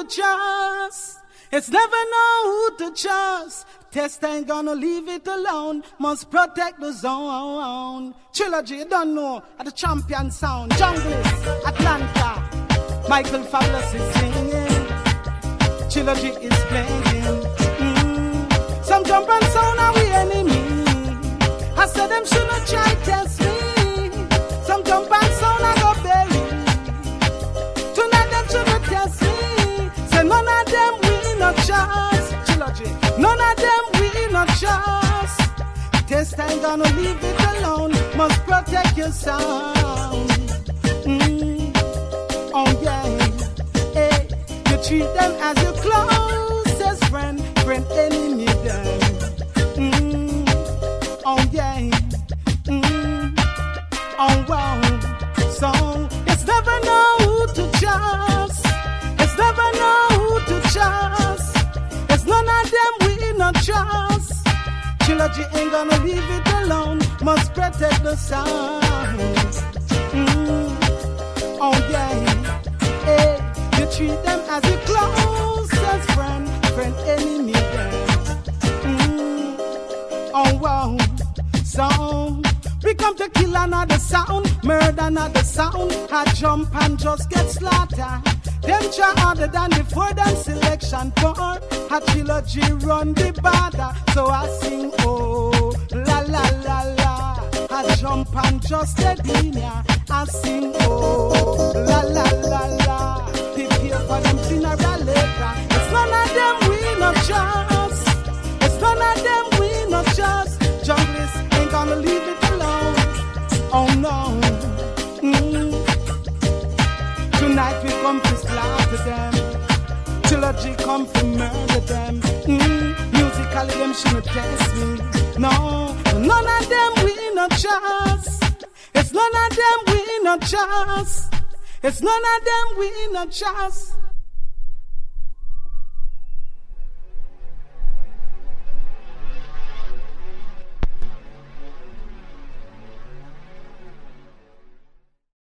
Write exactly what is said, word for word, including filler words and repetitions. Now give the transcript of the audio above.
trust. It's never know who to trust. Test ain't gonna leave it alone. Must protect the zone. Trilogy, you don't know. At the champion sound. Junglist, Atlanta. Michael Fabulous is singing. Trilogy is playing. Mm. Some jump and sound are we enemy. I said them should not try test me. Some jump and sound I go bury. Tonight them should not test me. Say none of them we not trust. Trilogy, none of them we not trust. Test ain't gonna leave it alone. Must protect your sound. Mm. Oh yeah. Hey, you treat them as your closest friend, friend enemy them. Mm. Oh yeah. Mm. Oh wow. So it's never know who to trust. It's never know who to trust. It's none of them we not trust. Trilogy ain't gonna leave it alone. Must protect the sound. Mm. Oh yeah. Hey, you treat them as your closest friend, friend enemy them. Mm. Oh wow. So we come to kill another sound, murder another sound. I jump and just get slaughtered. Them try harder than before them selection for a trilogy run the border. So I sing oh la la la la. I jump and just get in ya. I sing oh la la la la. Prepare for them funeral later. It's none of them we not trust. It's none of them we not trust. Junglist ain't gonna leave it alone. Oh no. Mm. Tonight we come to slaughter them. Trilogy come to murder them. Mm. Musically them shouldn't test me. No, none of them we not trust. It's none of them we not trust. It's none of them we not trust.